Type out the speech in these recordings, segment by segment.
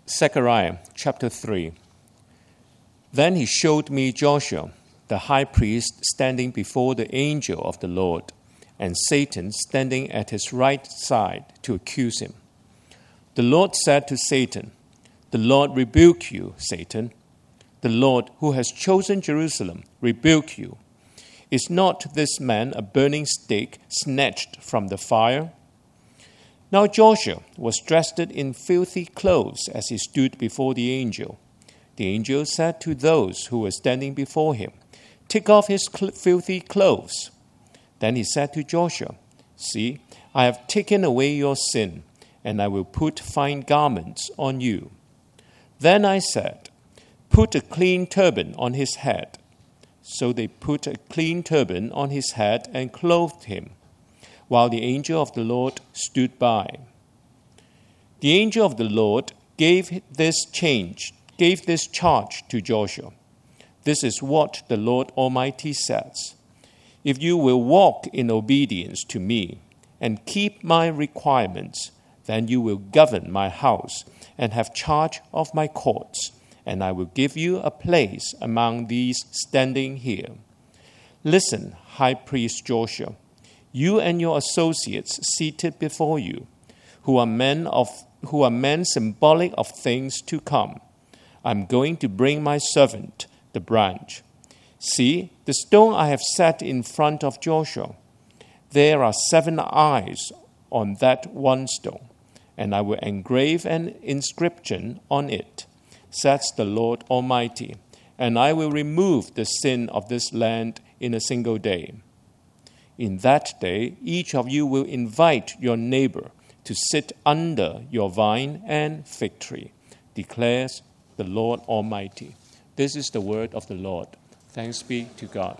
Zechariah chapter 3. Then he showed me Joshua, the high priest, standing before the angel of the Lord, and Satan standing at his right side to accuse him. The Lord said to Satan, "The Lord rebuke you, Satan. The Lord, who has chosen Jerusalem, rebuke you. Is not this man a burning stick snatched from the fire?" Now Joshua was dressed in filthy clothes as he stood before the angel. The angel said to those who were standing before him, "Take off his filthy clothes." Then he said to Joshua, "See, I have taken away your sin, and I will put fine garments on you." Then I said, "Put a clean turban on his head." So they put a clean turban on his head and clothed him, while the angel of the Lord stood by. The angel of the Lord gave this charge to Joshua. "This is what the Lord Almighty says. If you will walk in obedience to me and keep my requirements, then you will govern my house and have charge of my courts, and I will give you a place among these standing here. Listen, High Priest Joshua, you and your associates seated before you, who are men symbolic of things to come. I'm going to bring my servant, the branch. See, the stone I have set in front of Joshua. There are 7 eyes on that one stone, and I will engrave an inscription on it, says the Lord Almighty, and I will remove the sin of this land in a single day. In that day, each of you will invite your neighbor to sit under your vine and fig tree, declares the Lord Almighty." This is the word of the Lord. Thanks be to God.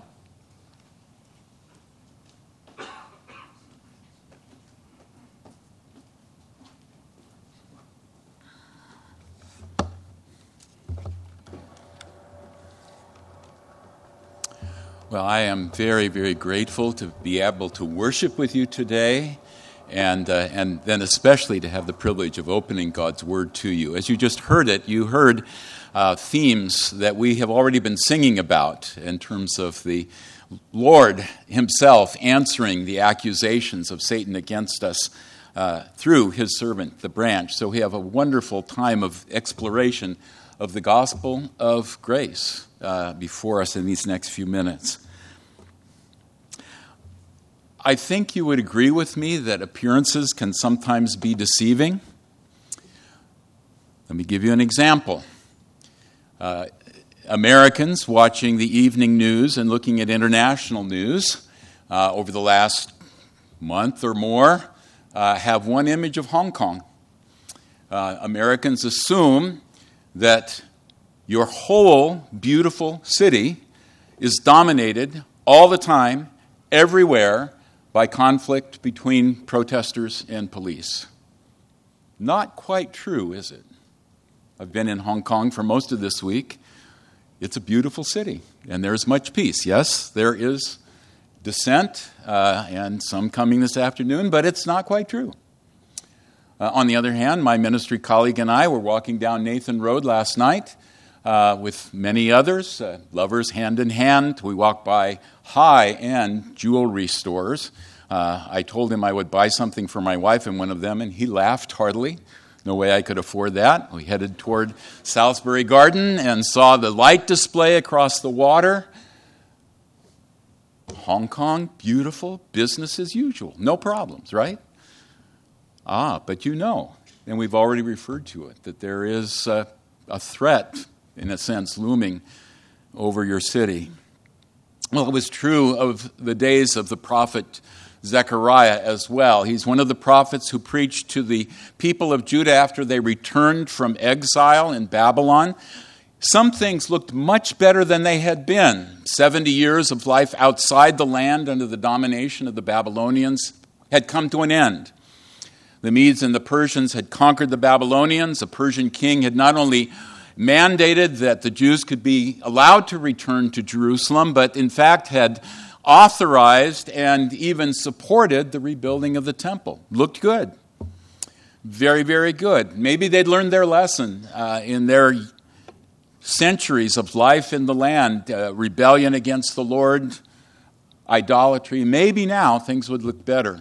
Well, I am very, very grateful to be able to worship with you today, and then especially to have the privilege of opening God's Word to you. As you just heard it, you heard themes that we have already been singing about in terms of the Lord himself answering the accusations of Satan against us through his servant, the branch. So we have a wonderful time of exploration of the gospel of grace before us in these next few minutes. I think you would agree with me that appearances can sometimes be deceiving. Let me give you an example. Americans watching the evening news and looking at international news over the last month or more have one image of Hong Kong. Americans assume that your whole beautiful city is dominated all the time, everywhere, by conflict between protesters and police. Not quite true, is it? I've been in Hong Kong for most of this week. It's a beautiful city, and there's much peace. Yes, there is dissent, and some coming this afternoon, but it's not quite true. On the other hand, my ministry colleague and I were walking down Nathan Road last night with many others, lovers hand in hand. We walked by high-end jewelry stores. I told him I would buy something for my wife in one of them, and he laughed heartily. No way I could afford that. We headed toward Salisbury Garden and saw the light display across the water. Hong Kong, beautiful, business as usual. No problems, right? But you know, and we've already referred to it, that there is a threat, in a sense, looming over your city. Well, it was true of the days of the prophet Zechariah as well. He's one of the prophets who preached to the people of Judah after they returned from exile in Babylon. Some things looked much better than they had been. 70 years of life outside the land under the domination of the Babylonians had come to an end. The Medes and the Persians had conquered the Babylonians. The Persian king had not only mandated that the Jews could be allowed to return to Jerusalem, but in fact had authorized and even supported the rebuilding of the temple. Looked good. very, very good. Maybe they'd learned their lesson in their centuries of life in the land, rebellion against the Lord, idolatry. Maybe now things would look better.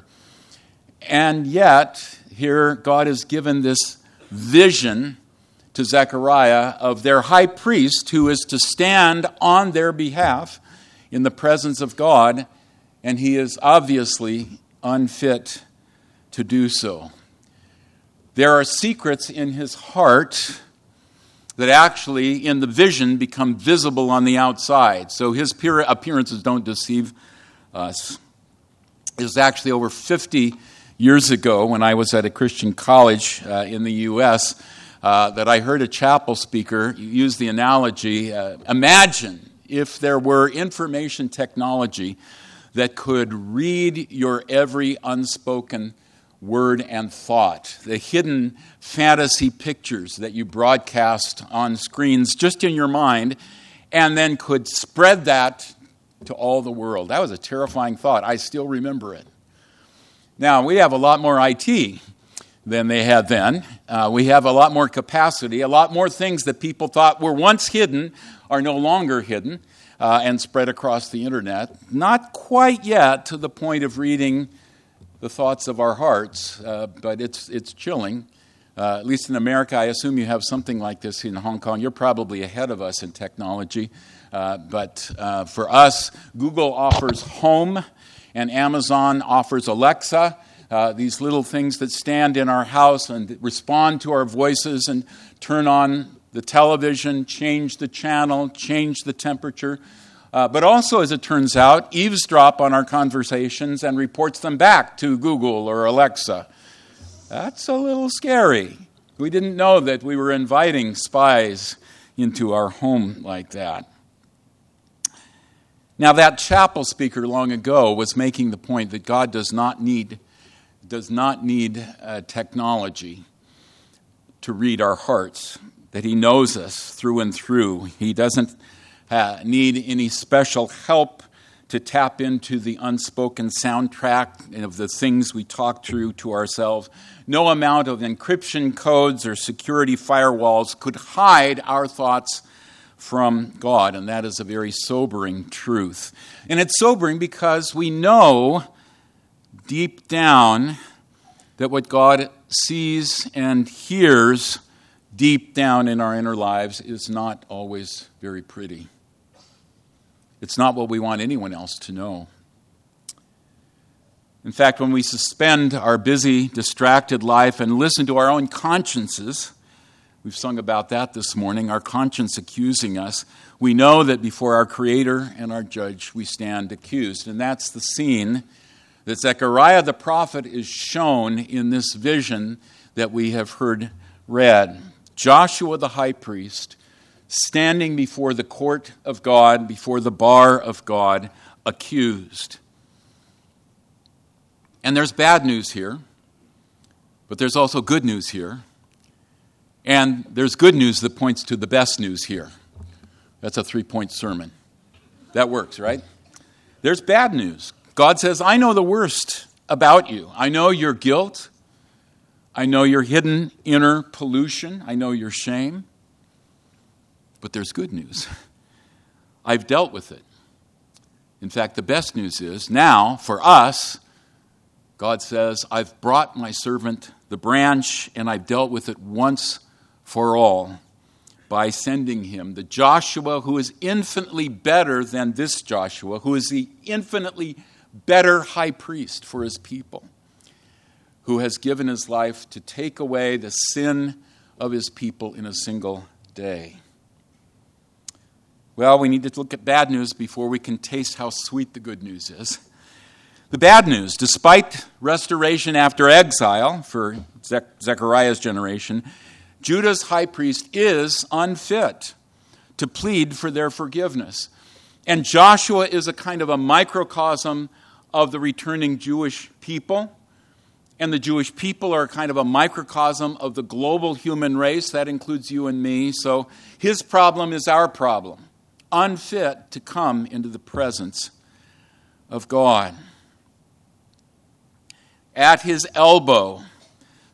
And yet, here God has given this vision to Zechariah of their high priest who is to stand on their behalf in the presence of God, and he is obviously unfit to do so. There are secrets in his heart that actually in the vision become visible on the outside. So his appearances don't deceive us. It was actually over 50 years ago when I was at a Christian college in the U.S. That I heard a chapel speaker use the analogy, imagine if there were information technology that could read your every unspoken word and thought, the hidden fantasy pictures that you broadcast on screens just in your mind, and then could spread that to all the world. That was a terrifying thought. I still remember it. Now, we have a lot more IT than they had then. We have a lot more capacity. A lot more things that people thought were once hidden are no longer hidden and spread across the internet. Not quite yet to the point of reading the thoughts of our hearts, but it's chilling. At least in America, I assume you have something like this in Hong Kong. You're probably ahead of us in technology. But for us, Google offers Home, and Amazon offers Alexa, these little things that stand in our house and respond to our voices and turn on the television, change the channel, change the temperature. But also, as it turns out, eavesdrop on our conversations and reports them back to Google or Alexa. That's a little scary. We didn't know that we were inviting spies into our home like that. Now, that chapel speaker long ago was making the point that God does not need technology to read our hearts, that he knows us through and through. He doesn't need any special help to tap into the unspoken soundtrack of the things we talk through to ourselves. No amount of encryption codes or security firewalls could hide our thoughts from God, and that is a very sobering truth. And it's sobering because we know deep down that what God sees and hears deep down in our inner lives is not always very pretty. It's not what we want anyone else to know. In fact, when we suspend our busy, distracted life and listen to our own consciences, we've sung about that this morning, our conscience accusing us, we know that before our Creator and our Judge we stand accused. And that's the scene that Zechariah the prophet is shown in this vision that we have heard read. Joshua the high priest standing before the court of God, before the bar of God, accused. And there's bad news here, but there's also good news here. And there's good news that points to the best news here. That's a 3-point sermon. That works, right? There's bad news. God says, I know the worst about you. I know your guilt. I know your hidden inner pollution. I know your shame. But there's good news. I've dealt with it. In fact, the best news is now, for us, God says, I've brought my servant the branch, and I've dealt with it once for all by sending him, the Joshua who is infinitely better than this Joshua, who is the infinitely better high priest for his people, who has given his life to take away the sin of his people in a single day. Well, we need to look at bad news before we can taste how sweet the good news is. The bad news, despite restoration after exile for Zechariah's generation, Judah's high priest is unfit to plead for their forgiveness. And Joshua is a kind of a microcosm of the returning Jewish people. And the Jewish people are kind of a microcosm of the global human race. That includes you and me. So his problem is our problem. Unfit to come into the presence of God. At his elbow,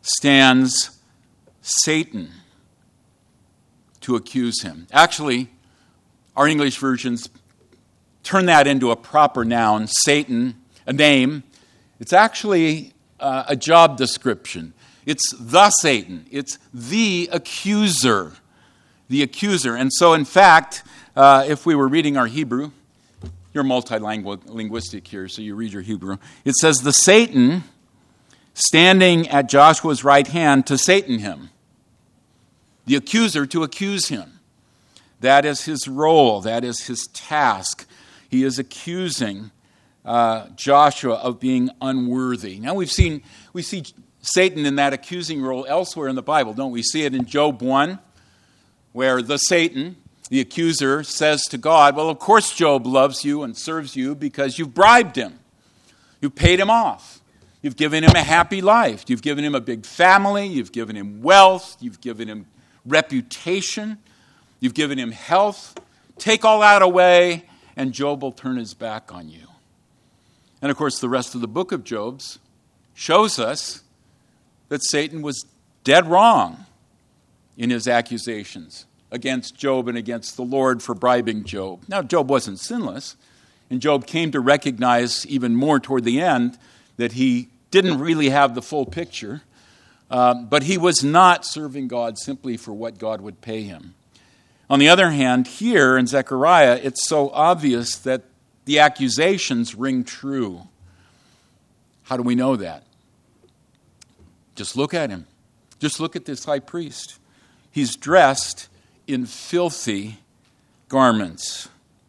stands Satan to accuse him. Actually, our English versions turn that into a proper noun, Satan, a name. It's actually a job description. It's the Satan. It's the accuser. The accuser. And so, in fact, if we were reading our Hebrew, you're multilinguistic here, so you read your Hebrew. It says, the Satan standing at Joshua's right hand to Satan him. The accuser to accuse him. That is his role. That is his task. He is accusing Joshua of being unworthy. Now we see Satan in that accusing role elsewhere in the Bible, don't we? See it in Job 1, where the Satan, the accuser, says to God, well, of course Job loves you and serves you because you've bribed him. You've paid him off. You've given him a happy life. You've given him a big family. You've given him wealth. You've given him reputation. You've given him health. Take all that away, and Job will turn his back on you. And of course, the rest of the book of Job shows us that Satan was dead wrong in his accusations against Job and against the Lord for bribing Job. Now, Job wasn't sinless, and Job came to recognize even more toward the end that he didn't really have the full picture, but he was not serving God simply for what God would pay him. On the other hand, here in Zechariah, it's so obvious that the accusations ring true. How do we know that? Just look at him. Just look at this high priest. He's dressed in filthy garments.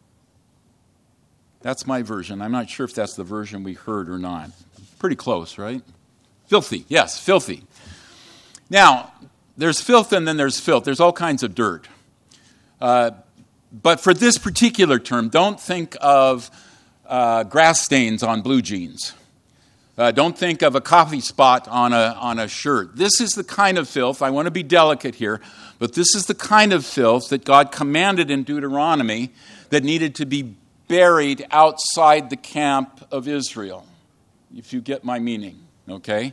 That's my version. I'm not sure if that's the version we heard or not. Pretty close, right? Filthy. Yes, filthy. Now, there's filth and then there's filth. There's all kinds of dirt. But for this particular term, don't think of grass stains on blue jeans. Don't think of a coffee spot on a shirt. This is the kind of filth, I want to be delicate here, but this is the kind of filth that God commanded in Deuteronomy that needed to be buried outside the camp of Israel, if you get my meaning, okay?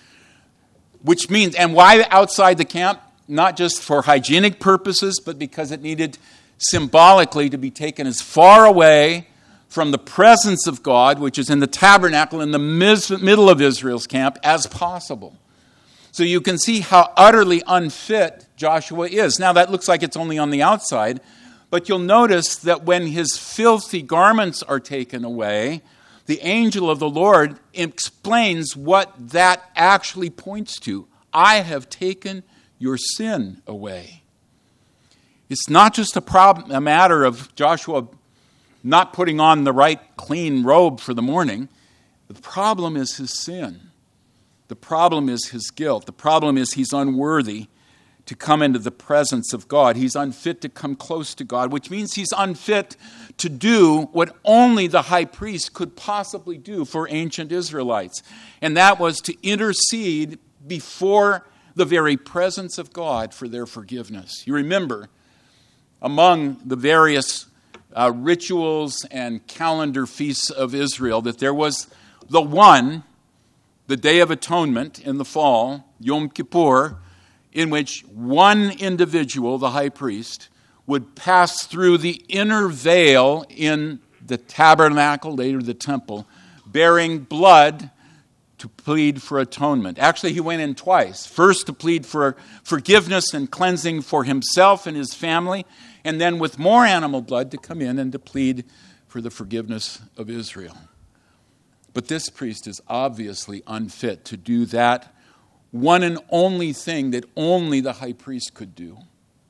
Which means, and why outside the camp? Not just for hygienic purposes, but because it needed symbolically to be taken as far away from the presence of God, which is in the tabernacle in the middle of Israel's camp, as possible. So you can see how utterly unfit Joshua is. Now that looks like it's only on the outside, but you'll notice that when his filthy garments are taken away, the angel of the Lord explains what that actually points to. I have taken your sin away. It's not just a matter of Joshua not putting on the right clean robe for the morning. The problem is his sin. The problem is his guilt. The problem is he's unworthy to come into the presence of God. He's unfit to come close to God, which means he's unfit to do what only the high priest could possibly do for ancient Israelites. And that was to intercede before the very presence of God for their forgiveness. You remember, among the various rituals and calendar feasts of Israel, that there was the Day of Atonement in the fall, Yom Kippur, in which one individual, the high priest, would pass through the inner veil in the tabernacle, later the temple, bearing blood to plead for atonement. Actually, he went in twice. First to plead for forgiveness and cleansing for himself and his family, and then with more animal blood to come in and to plead for the forgiveness of Israel. But this priest is obviously unfit to do that one and only thing that only the high priest could do.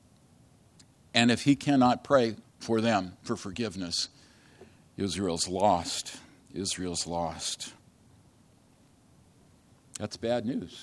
And if he cannot pray for them for forgiveness, Israel's lost. Israel's lost. That's bad news.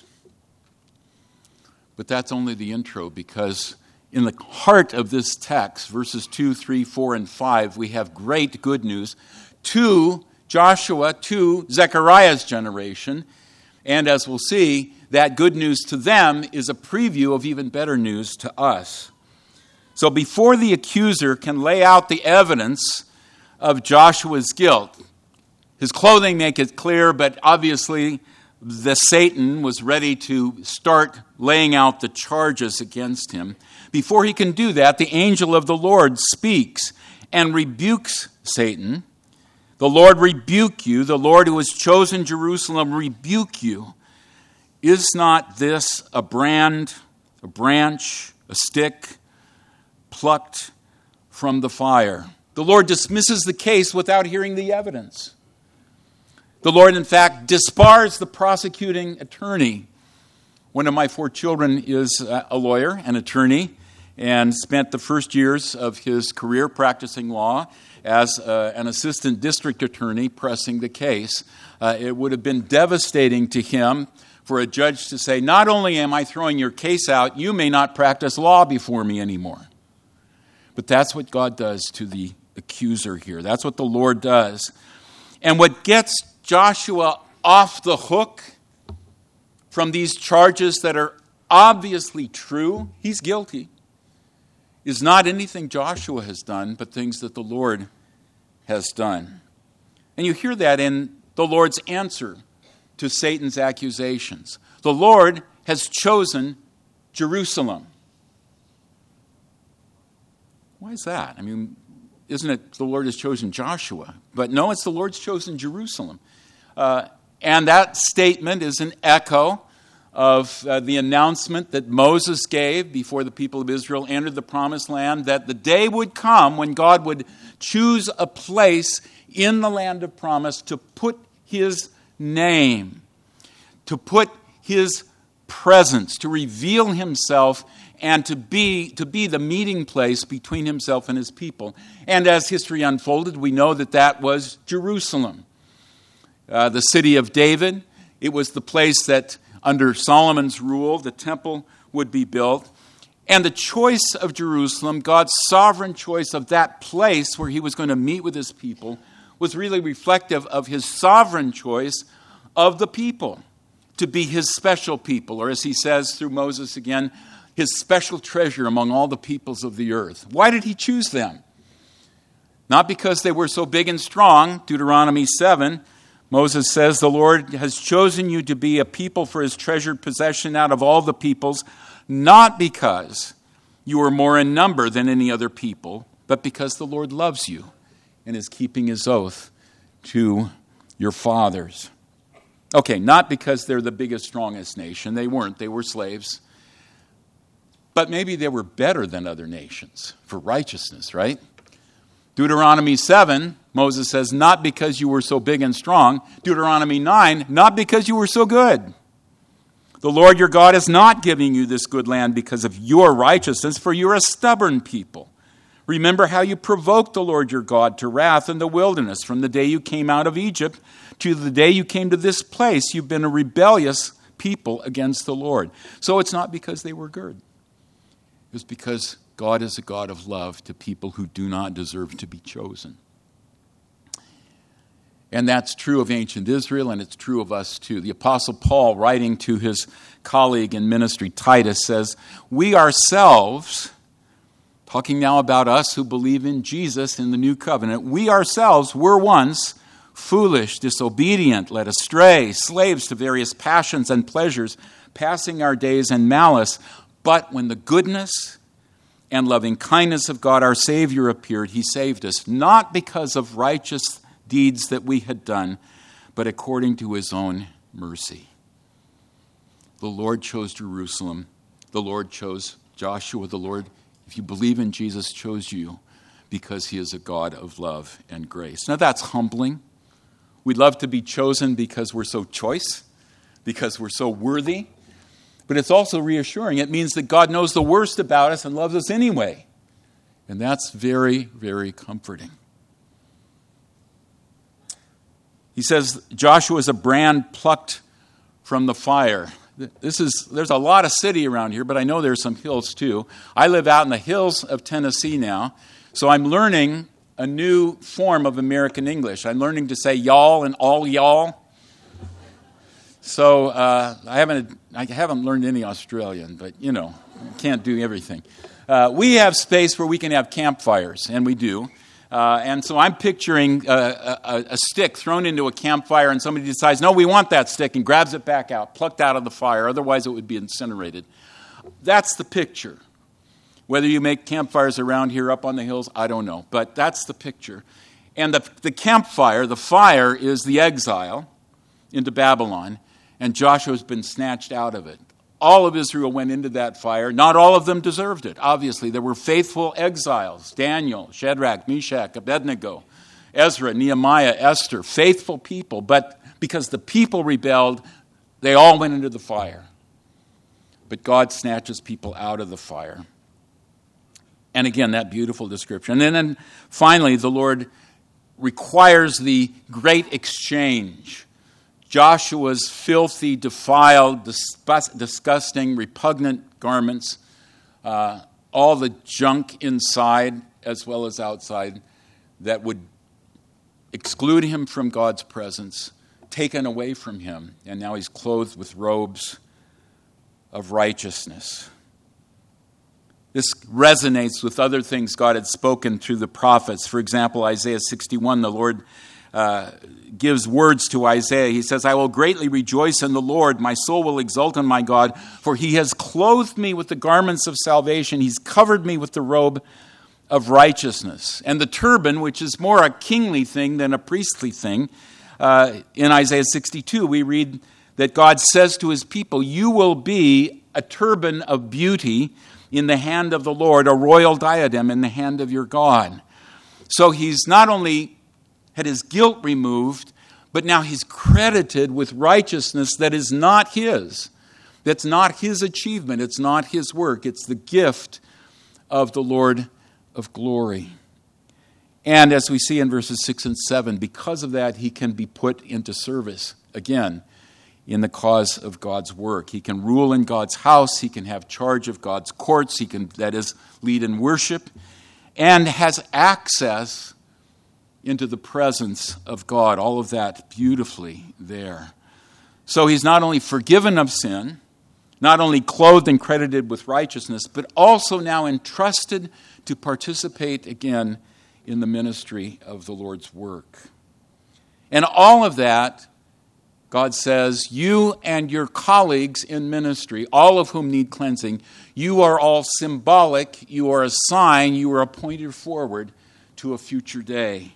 But that's only the intro, because in the heart of this text, verses 2, 3, 4, and 5, we have great good news to Joshua, to Zechariah's generation. And as we'll see, that good news to them is a preview of even better news to us. So before the accuser can lay out the evidence of Joshua's guilt, his clothing make it clear, but obviously Satan was ready to start laying out the charges against him. Before he can do that, the angel of the Lord speaks and rebukes Satan. The Lord rebuke you. The Lord who has chosen Jerusalem rebuke you. Is not this a brand, a branch, a stick plucked from the fire? The Lord dismisses the case without hearing the evidence. The Lord, in fact, disbars the prosecuting attorney. One of my 4 children is a lawyer, an attorney, and spent the first years of his career practicing law as an assistant district attorney pressing the case. It would have been devastating to him for a judge to say, not only am I throwing your case out, you may not practice law before me anymore. But that's what God does to the accuser here. That's what the Lord does. And what gets Joshua off the hook from these charges that are obviously true, he's guilty, is not anything Joshua has done, but things that the Lord has done. And you hear that in the Lord's answer to Satan's accusations. The Lord has chosen Jerusalem. Why is that? I mean, isn't it the Lord has chosen Joshua? But no, it's the Lord's chosen Jerusalem. And that statement is an echo of the announcement that Moses gave before the people of Israel entered the promised land, that the day would come when God would choose a place in the land of promise to put his name, to put his presence, to reveal himself, and to be the meeting place between himself and his people. And as history unfolded, we know that that was Jerusalem, the city of David. It was the place that under Solomon's rule, the temple would be built. And the choice of Jerusalem, God's sovereign choice of that place where he was going to meet with his people, was really reflective of his sovereign choice of the people to be his special people, or as he says through Moses again, his special treasure among all the peoples of the earth. Why did he choose them? Not because they were so big and strong. Deuteronomy 7, Moses says, the Lord has chosen you to be a people for his treasured possession out of all the peoples, not because you are more in number than any other people, but because the Lord loves you and is keeping his oath to your fathers. Okay, not because they're the biggest, strongest nation. They weren't. They were slaves. But maybe they were better than other nations for righteousness, right? Deuteronomy 7, Moses says, not because you were so big and strong. Deuteronomy 9, not because you were so good. The Lord your God is not giving you this good land because of your righteousness, for you're a stubborn people. Remember how you provoked the Lord your God to wrath in the wilderness from the day you came out of Egypt to the day you came to this place. You've been a rebellious people against the Lord. So it's not because they were good. It was because God is a God of love to people who do not deserve to be chosen. And that's true of ancient Israel, and it's true of us too. The Apostle Paul, writing to his colleague in ministry, Titus, says, we ourselves, talking now about us who believe in Jesus in the new covenant, we ourselves were once foolish, disobedient, led astray, slaves to various passions and pleasures, passing our days in malice. But when the goodness and loving kindness of God our Savior appeared, he saved us, not because of righteous deeds that we had done, but according to his own mercy. The Lord chose Jerusalem. The Lord chose Joshua. The Lord, if you believe in Jesus, chose you because he is a God of love and grace. Now that's humbling. We'd love to be chosen because we're so choice, because we're so worthy. But it's also reassuring. It means that God knows the worst about us and loves us anyway. And that's very, very comforting. He says Joshua is a brand plucked from the fire. There's a lot of city around here, but I know there's some hills too. I live out in the hills of Tennessee now, so I'm learning a new form of American English. I'm learning to say y'all and all y'all. So I haven't learned any Australian, but you know, can't do everything. We have space where we can have campfires, and we do. And so I'm picturing a stick thrown into a campfire, and somebody decides, no, we want that stick, and grabs it back out, plucked out of the fire. Otherwise, it would be incinerated. That's the picture. Whether you make campfires around here up on the hills, I don't know. But that's the picture. And the campfire, the fire, is the exile into Babylon, and Joshua's been snatched out of it. All of Israel went into that fire. Not all of them deserved it, obviously. There were faithful exiles: Daniel, Shadrach, Meshach, Abednego, Ezra, Nehemiah, Esther, faithful people. But because the people rebelled, they all went into the fire. But God snatches people out of the fire. And again, that beautiful description. And then finally, the Lord requires the great exchange. Joshua's filthy, defiled, disgusting, repugnant garments, all the junk inside as well as outside that would exclude him from God's presence, taken away from him, and now he's clothed with robes of righteousness. This resonates with other things God had spoken through the prophets. For example, Isaiah 61, the Lord gives words to Isaiah. He says, I will greatly rejoice in the Lord. My soul will exult in my God, for he has clothed me with the garments of salvation. He's covered me with the robe of righteousness. And the turban, which is more a kingly thing than a priestly thing, in Isaiah 62, we read that God says to his people, you will be a turban of beauty in the hand of the Lord, a royal diadem in the hand of your God. So he's not only had his guilt removed, but now he's credited with righteousness that is not his. That's not his achievement. It's not his work. It's the gift of the Lord of glory. And as we see in verses 6 and 7, because of that, he can be put into service again in the cause of God's work. He can rule in God's house. He can have charge of God's courts. He can, that is, lead in worship, and has access into the presence of God. All of that beautifully there. So he's not only forgiven of sin, not only clothed and credited with righteousness, but also now entrusted to participate again in the ministry of the Lord's work. And all of that, God says, you and your colleagues in ministry, all of whom need cleansing, you are all symbolic, you are a sign, you are appointed forward to a future day.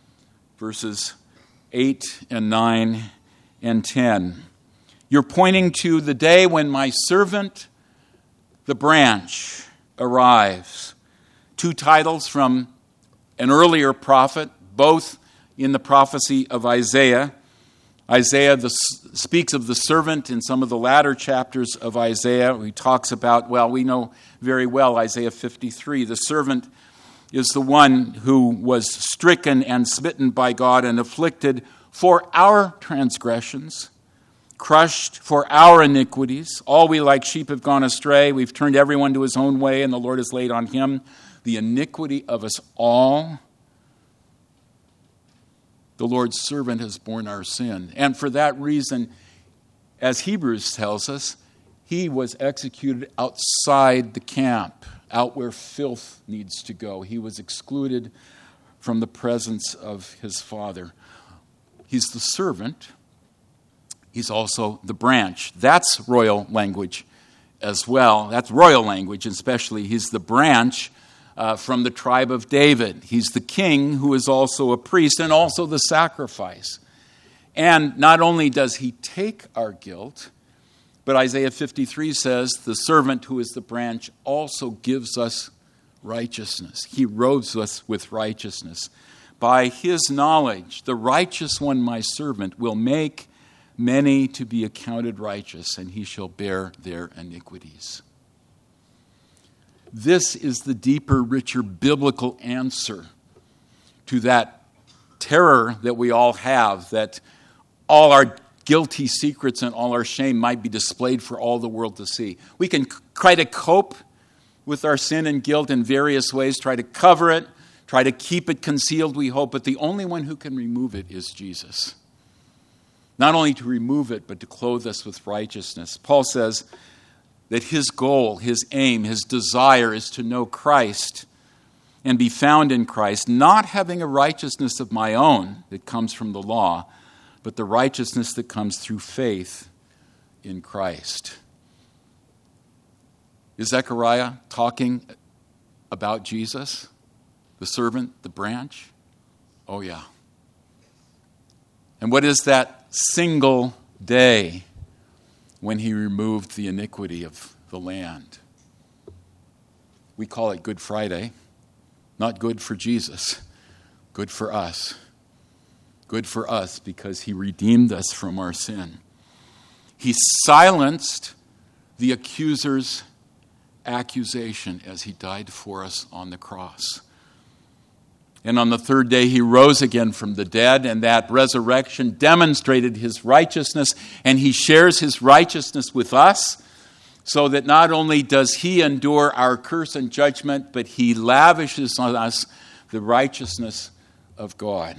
Verses 8 and 9 and 10. You're pointing to the day when my servant, the branch, arrives. Two titles from an earlier prophet, both in the prophecy of Isaiah. Isaiah speaks of the servant in some of the latter chapters of Isaiah. He talks about, we know very well Isaiah 53. The servant is the one who was stricken and smitten by God and afflicted for our transgressions, crushed for our iniquities. All we like sheep have gone astray. We've turned everyone to his own way, and the Lord has laid on him the iniquity of us all. The Lord's servant has borne our sin. And for that reason, as Hebrews tells us, he was executed outside the camp, out where filth needs to go. He was excluded from the presence of his Father. He's the servant. He's also the branch. That's royal language as well. That's royal language, especially. He's the branch from the tribe of David. He's the king who is also a priest and also the sacrifice. And not only does he take our guilt, but Isaiah 53 says the servant who is the branch also gives us righteousness. He robes us with righteousness. By his knowledge, the righteous one, my servant, will make many to be accounted righteous, and he shall bear their iniquities. This is the deeper, richer biblical answer to that terror that we all have, that all our guilty secrets and all our shame might be displayed for all the world to see. We can try to cope with our sin and guilt in various ways, try to cover it, try to keep it concealed, we hope, but the only one who can remove it is Jesus. Not only to remove it, but to clothe us with righteousness. Paul says that his goal, his aim, his desire is to know Christ and be found in Christ, not having a righteousness of my own that comes from the law, but the righteousness that comes through faith in Christ. Is Zechariah talking about Jesus, the servant, the branch? Oh, yeah. And what is that single day when he removed the iniquity of the land? We call it Good Friday. Not good for Jesus, good for us. Good for us because he redeemed us from our sin. He silenced the accuser's accusation as he died for us on the cross. And on the third day he rose again from the dead, and that resurrection demonstrated his righteousness, and he shares his righteousness with us, so that not only does he endure our curse and judgment, but he lavishes on us the righteousness of God.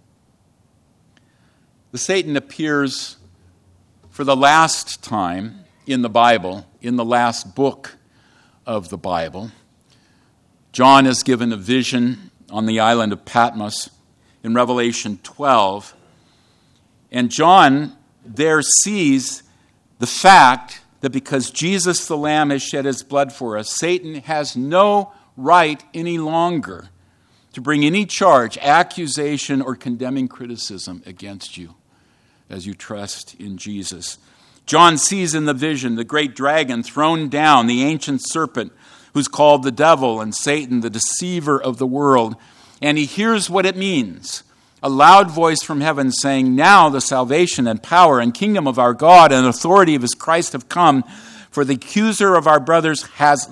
The Satan appears for the last time in the Bible, in the last book of the Bible. John is given a vision on the island of Patmos in Revelation 12. And John there sees the fact that because Jesus the Lamb has shed his blood for us, Satan has no right any longer to bring any charge, accusation, or condemning criticism against you as you trust in Jesus. John sees in the vision the great dragon thrown down, the ancient serpent who's called the devil and Satan, the deceiver of the world. And he hears what it means. A loud voice from heaven saying, "Now the salvation and power and kingdom of our God and authority of his Christ have come, for the accuser of our brothers has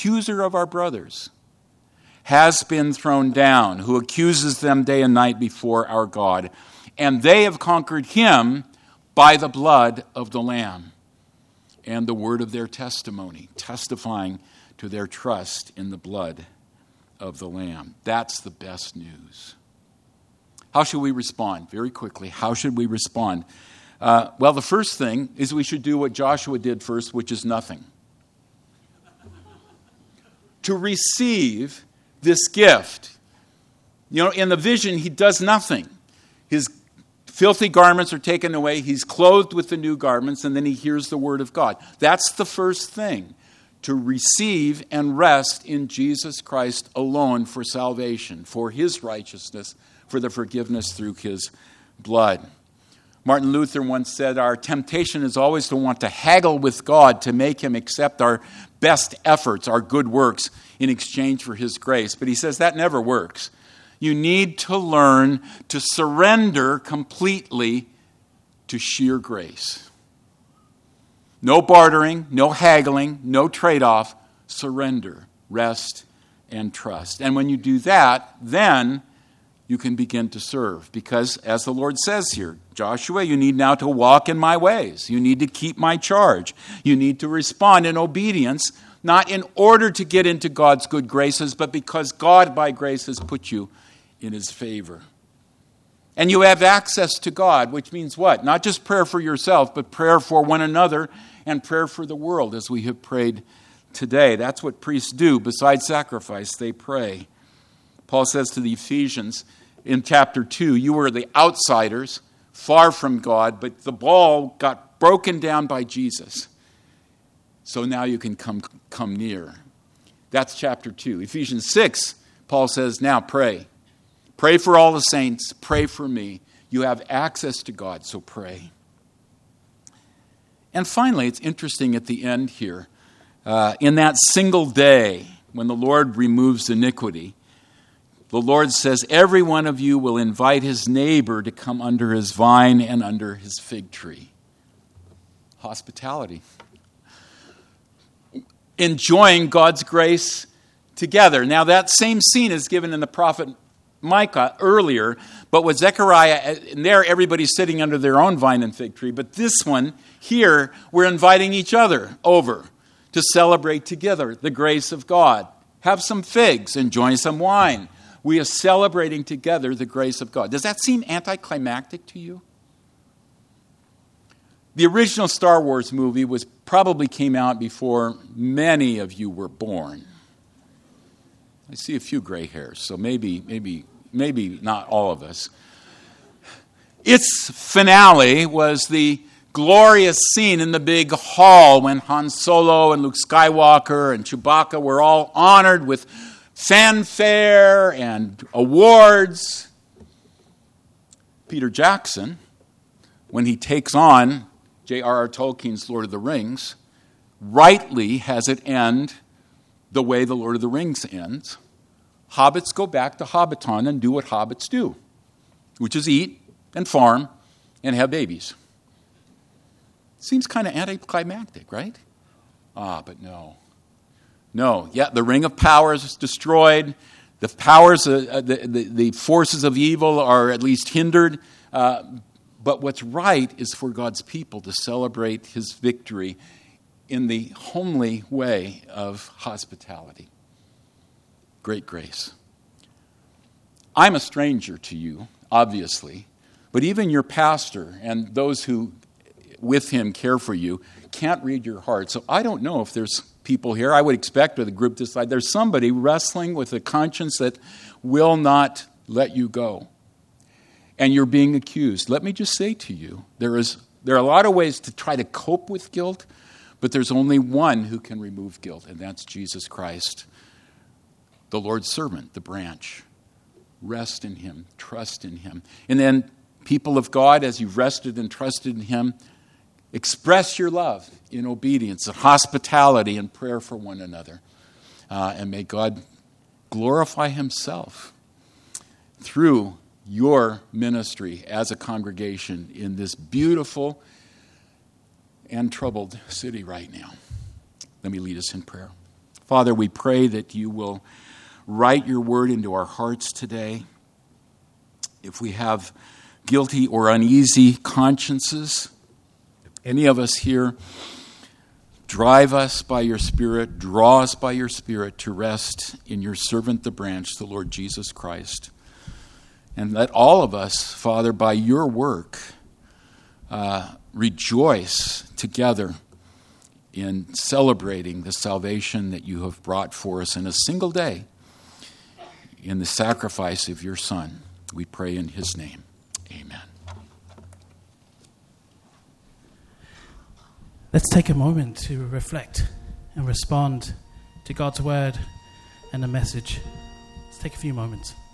been thrown down, who accuses them day and night before our God. And they have conquered him by the blood of the Lamb and the word of their testimony," testifying to their trust in the blood of the Lamb. That's the best news. How should we respond? Very quickly, how should we respond? Well, the first thing is we should do what Joshua did first, which is nothing. To receive this gift. You know, in the vision, he does nothing. His filthy garments are taken away. He's clothed with the new garments, and then he hears the word of God. That's the first thing. To receive and rest in Jesus Christ alone for salvation, for his righteousness, for the forgiveness through his blood. Martin Luther once said, our temptation is always to want to haggle with God to make him accept our best efforts, our good works, in exchange for his grace. But he says that never works. You need to learn to surrender completely to sheer grace. No bartering, no haggling, no trade-off. Surrender, rest, and trust. And when you do that, then you can begin to serve. Because, as the Lord says here, Joshua, you need now to walk in my ways. You need to keep my charge. You need to respond in obedience, not in order to get into God's good graces, but because God, by grace, has put you in his favor. And you have access to God, which means what? Not just prayer for yourself, but prayer for one another and prayer for the world, as we have prayed today. That's what priests do. Besides sacrifice, they pray. Paul says to the Ephesians in chapter 2, you were the outsiders, far from God, but the ball got broken down by Jesus. So now you can come near. That's chapter 2. Ephesians 6, Paul says, now pray. Pray for all the saints. Pray for me. You have access to God, so pray. And finally, it's interesting at the end here, in that single day when the Lord removes iniquity, the Lord says, every one of you will invite his neighbor to come under his vine and under his fig tree. Hospitality. Enjoying God's grace together. Now, that same scene is given in the prophet Micah earlier, but with Zechariah, and there everybody's sitting under their own vine and fig tree. But this one, here, we're inviting each other over to celebrate together the grace of God. Have some figs, enjoy some wine. We are celebrating together the grace of God. Does that seem anticlimactic to you? The original Star Wars movie probably came out before many of you were born. I see a few gray hairs, so maybe not all of us. Its finale was the glorious scene in the big hall when Han Solo and Luke Skywalker and Chewbacca were all honored with fanfare and awards. Peter Jackson, when he takes on J.R.R. Tolkien's Lord of the Rings, rightly has it end the way the Lord of the Rings ends. Hobbits go back to Hobbiton and do what hobbits do, which is eat and farm and have babies. Seems kind of anticlimactic, right? But no. No, the Ring of Power is destroyed. The powers, the forces of evil are at least hindered. But what's right is for God's people to celebrate his victory in the homely way of hospitality. Great grace. I'm a stranger to you, obviously, but even your pastor and those who with him care for you can't read your heart. So I don't know if there's people here. I would expect with a group this size, there's somebody wrestling with a conscience that will not let you go. And you're being accused. Let me just say to you, there are a lot of ways to try to cope with guilt, but there's only one who can remove guilt, and that's Jesus Christ, the Lord's servant, the branch. Rest in him, trust in him. And then, people of God, as you've rested and trusted in him, express your love in obedience and hospitality and prayer for one another. And may God glorify himself through your ministry as a congregation in this beautiful and troubled city right now. Let me lead us in prayer. Father, we pray that you will write your word into our hearts today. If we have guilty or uneasy consciences, any of us here, drive us by your Spirit, draw us by your Spirit to rest in your servant, the branch, the Lord Jesus Christ. And let all of us, Father, by your work, rejoice together in celebrating the salvation that you have brought for us in a single day in the sacrifice of your Son. We pray in his name. Amen. Let's take a moment to reflect and respond to God's word and the message. Let's take a few moments.